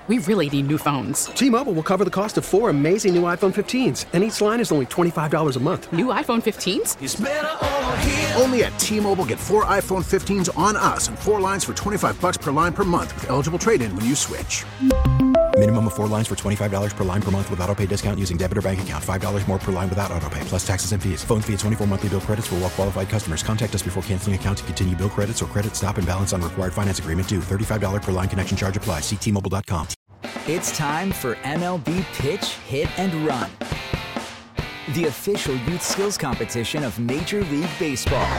We really need new phones. T-Mobile will cover the cost of 4 amazing new iPhone 15s, and each line is only $25 a month. New iPhone 15s? It's better over here. Only at T-Mobile, get 4 iPhone 15s on us and 4 lines for $25 per line per month with eligible trade-in when you switch. Minimum of 4 lines for $25 per line per month with autopay discount using debit or bank account. $5 more per line without autopay, plus taxes and fees. Phone fee at 24 monthly bill credits for well-qualified customers. Contact us before canceling account to continue bill credits or credit stop and balance on required finance agreement due. $35 per line connection charge applies. See T-Mobile.com. It's time for MLB Pitch, Hit, and Run, the official youth skills competition of Major League Baseball.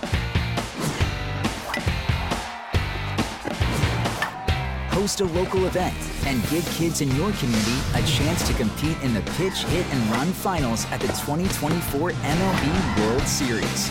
Host a local event and give kids in your community a chance to compete in the Pitch, Hit, and Run finals at the 2024 MLB World Series.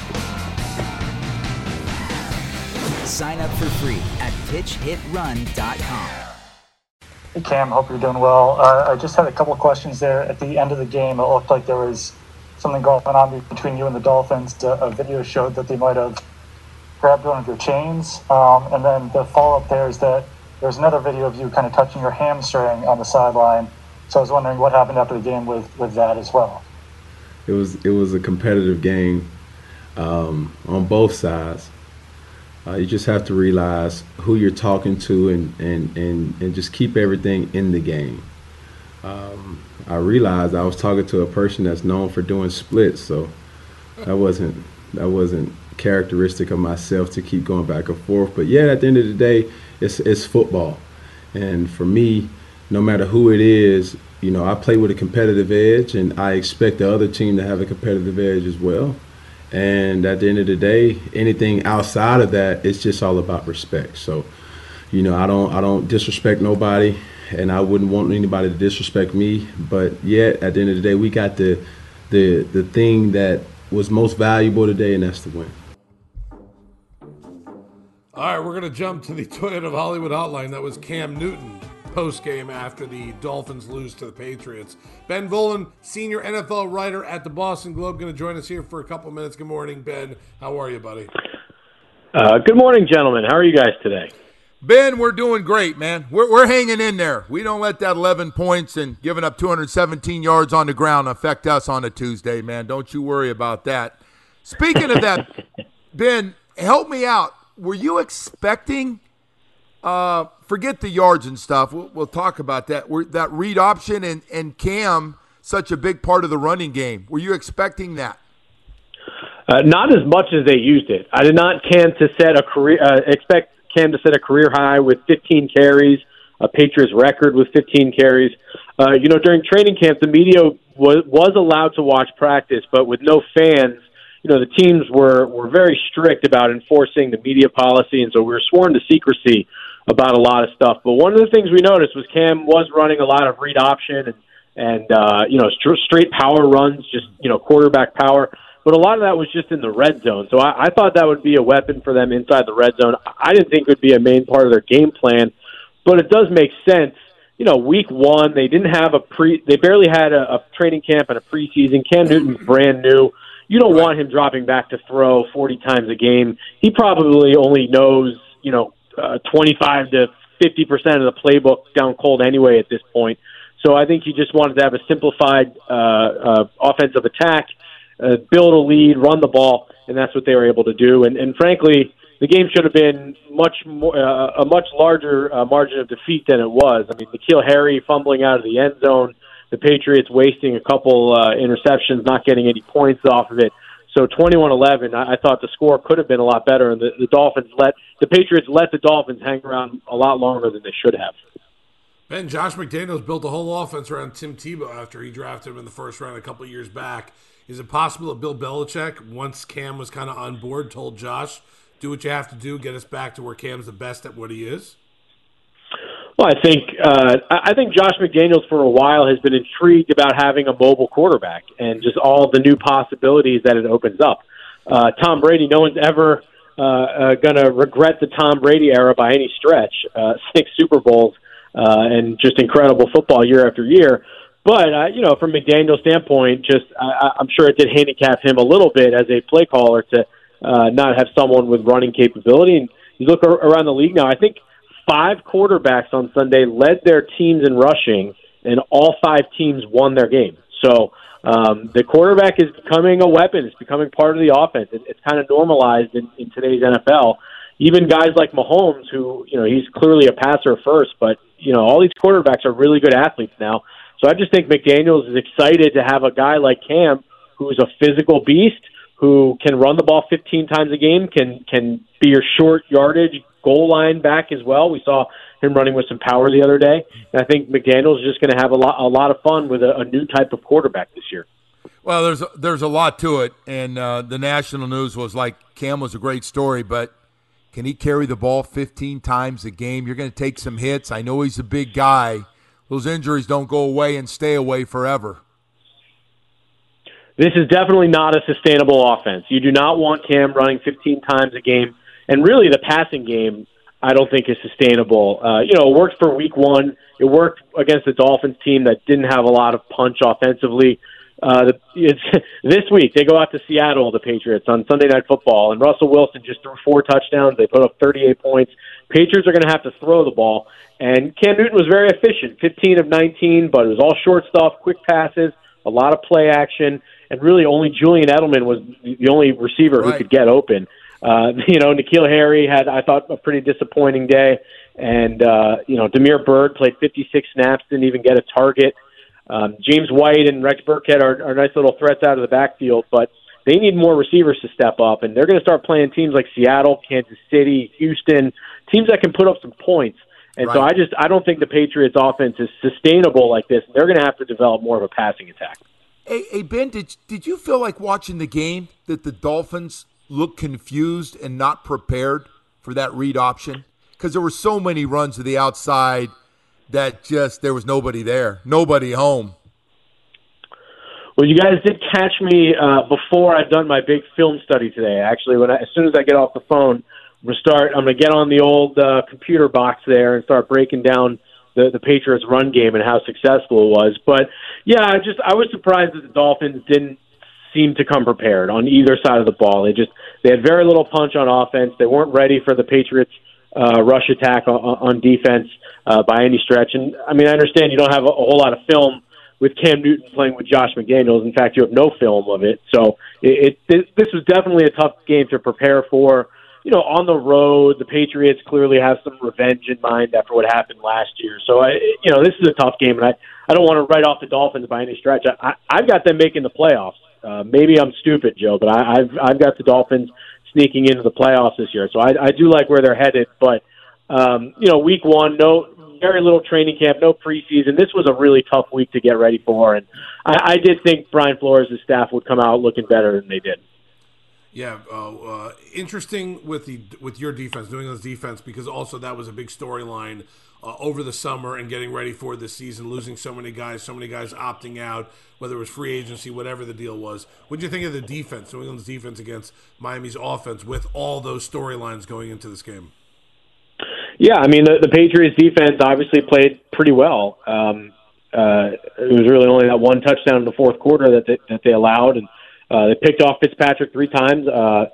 Sign up for free at pitchhitrun.com. Hey Cam, hope you're doing well. I just had a couple of questions there. At the end of the game, it looked like there was something going on between you and the Dolphins. A video showed that they might have grabbed one of your chains. And then the follow-up there is that there's another video of you kind of touching your hamstring on the sideline. So I was wondering what happened after the game with that as well. It was a competitive game on both sides. You just have to realize who you're talking to and just keep everything in the game. I realized I was talking to a person that's known for doing splits, so that wasn't characteristic of myself to keep going back and forth. But yeah, at the end of the day, it's football, and for me, no matter who it is, you know, I play with a competitive edge, and I expect the other team to have a competitive edge as well. And at the end of the day, anything outside of that, it's just all about respect. So, you know, I don't disrespect nobody, and I wouldn't want anybody to disrespect me. But yet, at the end of the day, we got the thing that was most valuable today, and that's the win. All right, we're going to jump to the Toyota of Hollywood hotline. That was Cam Newton post-game after the Dolphins lose to the Patriots. Ben Volen, senior NFL writer at the Boston Globe, going to join us here for a couple minutes. Good morning, Ben. How are you, buddy? Good morning, gentlemen. How are you guys today? Ben, we're doing great, man. We're hanging in there. We don't let that 11 points and giving up 217 yards on the ground affect us on a Tuesday, man. Don't you worry about that. Speaking of that, Ben, help me out. Were you expecting forget the yards and stuff. We'll talk about that. That read option and Cam, such a big part of the running game. Were you expecting that? Not as much as they used it. I did not expect Cam to set a career high with 15 carries, a Patriots record with 15 carries. During training camp, the media was allowed to watch practice, but with no fans, the teams were very strict about enforcing the media policy, and so we were sworn to secrecy about a lot of stuff. But one of the things we noticed was Cam was running a lot of read option and straight power runs, just, quarterback power. But a lot of that was just in the red zone. So I thought that would be a weapon for them inside the red zone. I didn't think it would be a main part of their game plan, but it does make sense. Week one, they didn't have they barely had a training camp and a preseason. Cam Newton's brand new. You don't want him dropping back to throw 40 times a game. He probably only knows, 25 to 50% of the playbook down cold anyway at this point. So I think he just wanted to have a simplified offensive attack, build a lead, run the ball, and that's what they were able to do. And frankly, the game should have been a much larger margin of defeat than it was. I mean, N'Keal Harry fumbling out of the end zone, the Patriots wasting a couple interceptions, not getting any points off of it. So 21-11, I thought the score could have been a lot better, and the Patriots let the Dolphins hang around a lot longer than they should have. Ben, Josh McDaniels built a whole offense around Tim Tebow after he drafted him in the first round a couple of years back. Is it possible that Bill Belichick, once Cam was kind of on board, told Josh, do what you have to do, get us back to where Cam's the best at what he is? Well, I think Josh McDaniels for a while has been intrigued about having a mobile quarterback and just all the new possibilities that it opens up. Tom Brady, no one's ever going to regret the Tom Brady era by any stretch. 6 Super Bowls and just incredible football year after year. But, from McDaniel's standpoint, I'm sure it did handicap him a little bit as a play caller to not have someone with running capability. And you look around the league now, I think 5 quarterbacks on Sunday led their teams in rushing, and all 5 teams won their game. So the quarterback is becoming a weapon. It's becoming part of the offense. It's kind of normalized in today's NFL. Even guys like Mahomes, who, he's clearly a passer first, but, all these quarterbacks are really good athletes now. So I just think McDaniels is excited to have a guy like Cam, who is a physical beast, who can run the ball 15 times a game, can be your short yardage goal line back as well. We saw him running with some power the other day. And I think McDaniels is just going to have a lot of fun with a new type of quarterback this year. Well, there's a lot to it, and the national news was like Cam was a great story, but can he carry the ball 15 times a game? You're going to take some hits. I know he's a big guy. Those injuries don't go away and stay away forever. This is definitely not a sustainable offense. You do not want Cam running 15 times a game. And really the passing game, I don't think is sustainable. It worked for week 1. It worked against the Dolphins team that didn't have a lot of punch offensively. This week, they go out to Seattle, the Patriots, on Sunday Night Football, and Russell Wilson just threw 4 touchdowns. They put up 38 points. Patriots are going to have to throw the ball. And Cam Newton was very efficient, 15 of 19, but it was all short stuff, quick passes, a lot of play action, and really only Julian Edelman was the only receiver who could get open. N'Keal Harry had, I thought, a pretty disappointing day. And, Damiere Byrd played 56 snaps, didn't even get a target. James White and Rex Burkhead are nice little threats out of the backfield, but they need more receivers to step up. And they're going to start playing teams like Seattle, Kansas City, Houston, teams that can put up some points. And so I don't think the Patriots offense is sustainable like this. They're going to have to develop more of a passing attack. Hey Ben, did you feel like watching the game that the Dolphins looked confused and not prepared for that read option? Because there were so many runs to the outside that just there was nobody there, nobody home. Well, you guys did catch me before I've done my big film study today. Actually, as soon as I get off the phone, I'm going to get on the old computer box there and start breaking down the Patriots' run game and how successful it was. But yeah, I was surprised that the Dolphins didn't seem to come prepared on either side of the ball. They had very little punch on offense. They weren't ready for the Patriots' rush attack on defense by any stretch. And I mean, I understand you don't have a whole lot of film with Cam Newton playing with Josh McDaniels. In fact, you have no film of it. So this was definitely a tough game to prepare for. On the road, the Patriots clearly have some revenge in mind after what happened last year. So, this is a tough game, and I don't want to write off the Dolphins by any stretch. I've got them making the playoffs. Maybe I'm stupid, Joe, but I've got the Dolphins sneaking into the playoffs this year. So I do like where they're headed. But, week 1, very little training camp, no preseason. This was a really tough week to get ready for, and I did think Brian Flores' staff would come out looking better than they did. Yeah, interesting with your defense, New England's defense, because also that was a big storyline over the summer and getting ready for this season, losing so many guys opting out, whether it was free agency, whatever the deal was. What did you think of the defense, New England's defense against Miami's offense with all those storylines going into this game? Yeah, I mean, the Patriots defense obviously played pretty well. It was really only that one touchdown in the fourth quarter that they allowed, and they picked off Fitzpatrick 3 times.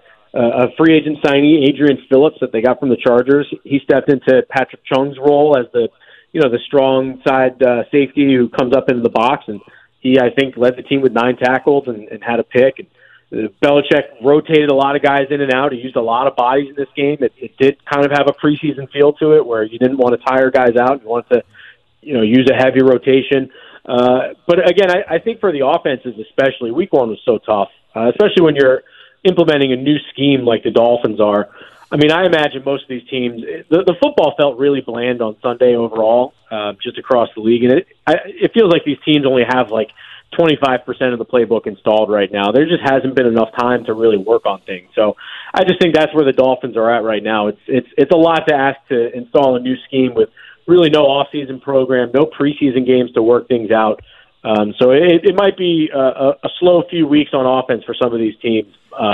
A free agent signee, Adrian Phillips, that they got from the Chargers, he stepped into Patrick Chung's role as the strong side safety who comes up into the box, and he, I think, led the team with 9 tackles and had a pick. And Belichick rotated a lot of guys in and out. He used a lot of bodies in this game. It did kind of have a preseason feel to it, where you didn't want to tire guys out. You wanted to, use a heavy rotation. But again, I think for the offenses especially, week 1 was so tough, especially when you're implementing a new scheme like the Dolphins are. I mean, I imagine most of these teams, the football felt really bland on Sunday overall, just across the league. And it feels like these teams only have like 25% of the playbook installed right now. There just hasn't been enough time to really work on things. So I just think that's where the Dolphins are at right now. It's a lot to ask to install a new scheme with really no off-season program, no preseason games to work things out. So it might be a slow few weeks on offense for some of these teams.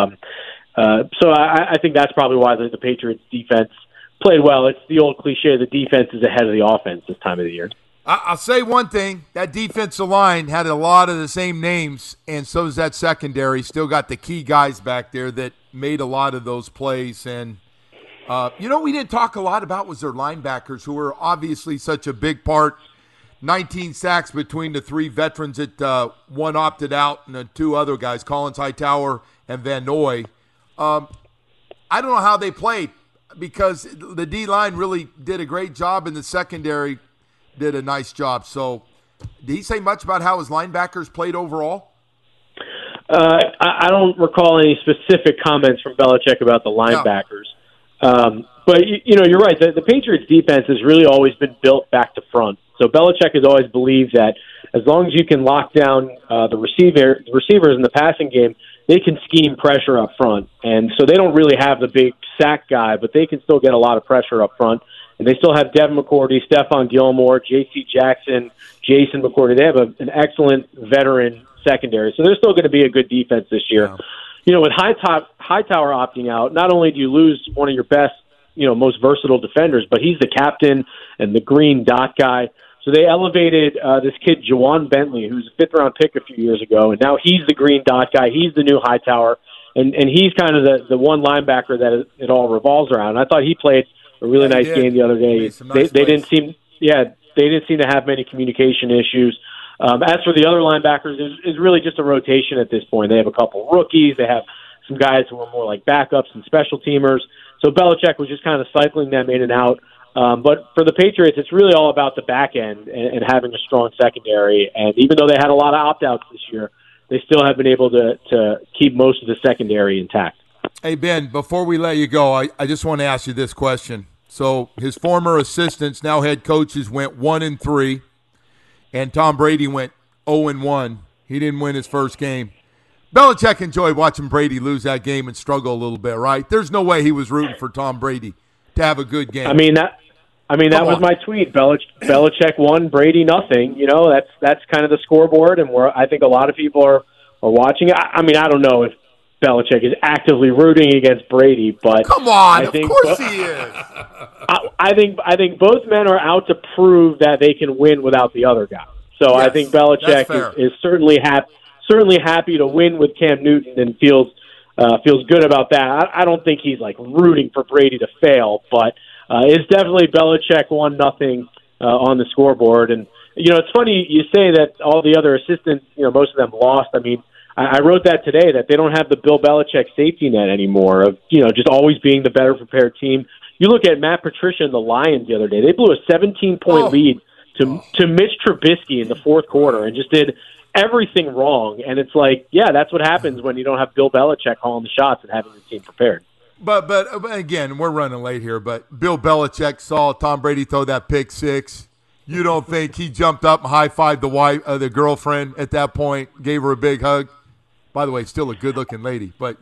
So I think that's probably why the Patriots defense played well. It's the old cliche, the defense is ahead of the offense this time of the year. I'll say one thing, that defensive line had a lot of the same names, and so does that secondary. Still got the key guys back there that made a lot of those plays. And We didn't talk a lot about was their linebackers, who were obviously such a big part. 19 sacks between the three veterans that one opted out and the two other guys, Collins Hightower and Van Noy. I don't know how they played because the D-line really did a great job and the secondary did a nice job. So did he say much about how his linebackers played overall? I don't recall any specific comments from Belichick about the linebackers. But, you're right. The Patriots' defense has really always been built back to front. So Belichick has always believed that as long as you can lock down the receivers in the passing game, they can scheme pressure up front. And so they don't really have the big sack guy, but they can still get a lot of pressure up front. And they still have Devin McCourty, Stephon Gilmore, J.C. Jackson, Jason McCourty. They have an excellent veteran secondary. So they're still going to be a good defense this year. Yeah. With Hightower opting out, not only do you lose one of your best, most versatile defenders, but he's the captain and the green dot guy. So they elevated this kid, Jawan Bentley, who's a fifth-round pick a few years ago, and now he's the green dot guy. He's the new Hightower, and he's kind of the one linebacker that it all revolves around. I thought he played a really nice game the other day. They didn't seem to have many communication issues. As for the other linebackers, it's really just a rotation at this point. They have a couple rookies. They have some guys who are more like backups and special teamers. So Belichick was just kind of cycling them in and out. But for the Patriots, it's really all about the back end and having a strong secondary. And even though they had a lot of opt-outs this year, they still have been able to keep most of the secondary intact. Hey, Ben, before we let you go, I just want to ask you this question. So his former assistants, now head coaches, went 1-3, and Tom Brady went 0-1. He didn't win his first game. Belichick enjoyed watching Brady lose that game and struggle a little bit, right? There's no way he was rooting for Tom Brady to have a good game. That was my tweet. Belichick won, Brady nothing. That's kind of the scoreboard, and where I think a lot of people are watching it. I don't know if Belichick is actively rooting against Brady, but come on, of course he is. I think both men are out to prove that they can win without the other guy. So yes, I think Belichick is certainly happy to win with Cam Newton and feels good about that. I don't think he's like rooting for Brady to fail, but it's definitely Belichick 1-0 on the scoreboard. And it's funny you say that all the other assistants, most of them lost. I wrote that today, that they don't have the Bill Belichick safety net anymore of just always being the better prepared team. You look at Matt Patricia and the Lions the other day; they blew a 17-point lead to Mitch Trubisky in the fourth quarter and just did everything wrong. And it's like, that's what happens when you don't have Bill Belichick calling the shots and having the team prepared. But again, we're running late here, but Bill Belichick saw Tom Brady throw that pick six. You don't think he jumped up and high-fived the girlfriend at that point, gave her a big hug? By the way, still a good-looking lady, but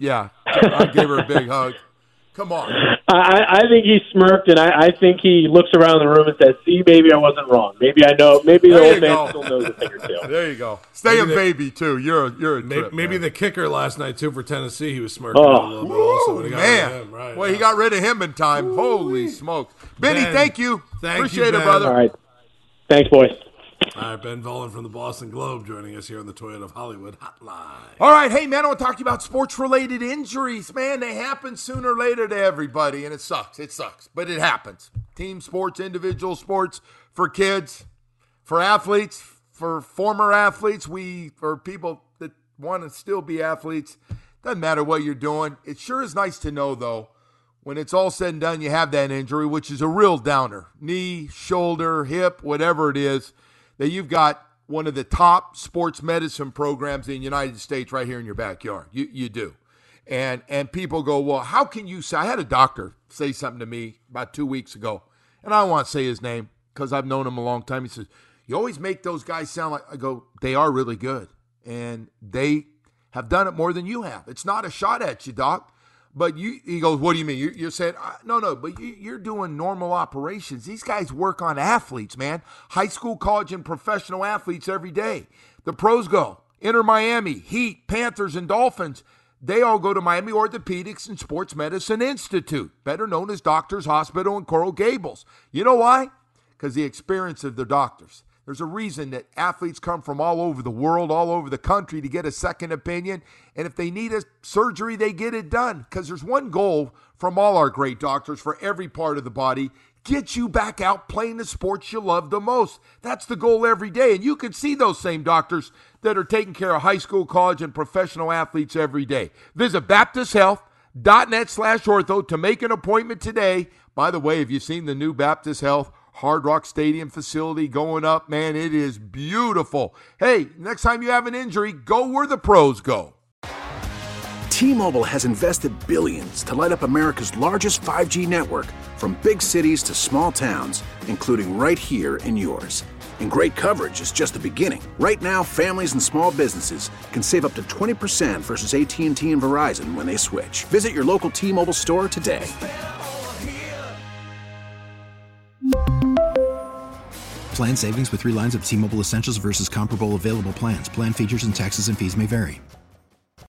I gave her a big hug. Come on. I think he smirked, and I think he looks around the room and says, see, maybe I wasn't wrong. Maybe I know. Maybe the old man still knows a thing or two. There you go. Stay a baby, too. You're a trip, maybe the kicker last night, too, for Tennessee, he was smirking a little bit also when he got rid of him. Right, he got rid of him in time. Ooh. Holy smokes. Benny, thank you. Appreciate you, it, brother. All right. Thanks, boys. All right, Ben Volin from the Boston Globe joining us here on the Toyota of Hollywood Hotline. All right, hey, man, I want to talk to you about sports-related injuries. Man, they happen sooner or later to everybody, and it sucks. It sucks, but it happens. Team sports, individual sports, for kids, for athletes, for former athletes, for people that want to still be athletes. Doesn't matter what you're doing. It sure is nice to know, though, when it's all said and done, you have that injury, which is a real downer. Knee, shoulder, hip, whatever it is, that you've got one of the top sports medicine programs in the United States right here in your backyard. You do. And people go, well, how can you say? I had a doctor say something to me about 2 weeks ago, and I don't want to say his name because I've known him a long time. He says, you always make those guys sound like, I go, they are really good, and they have done it more than you have. It's not a shot at you, doc. But he goes, what do you mean? You're saying, no, but you're doing normal operations. These guys work on athletes, man. High school, college, and professional athletes every day. The pros go. Inter Miami, Heat, Panthers, and Dolphins. They all go to Miami Orthopedics and Sports Medicine Institute, better known as Doctors Hospital in Coral Gables. You know why? Because the experience of the doctors. There's a reason that athletes come from all over the world, all over the country to get a second opinion. And if they need a surgery, they get it done. Because there's one goal from all our great doctors for every part of the body: get you back out playing the sports you love the most. That's the goal every day. And you can see those same doctors that are taking care of high school, college, and professional athletes every day. Visit BaptistHealth.net/ortho to make an appointment today. By the way, have you seen the new Baptist Health Hard Rock Stadium facility going up? Man, it is beautiful. Hey, next time you have an injury, go where the pros go. T-Mobile has invested billions to light up America's largest 5G network, from big cities to small towns, including right here in yours. And great coverage is just the beginning. Right now, families and small businesses can save up to 20% versus AT&T and Verizon when they switch. Visit your local T-Mobile store today. Plan savings with 3 lines of T-Mobile Essentials versus comparable available plans. Plan features and taxes and fees may vary.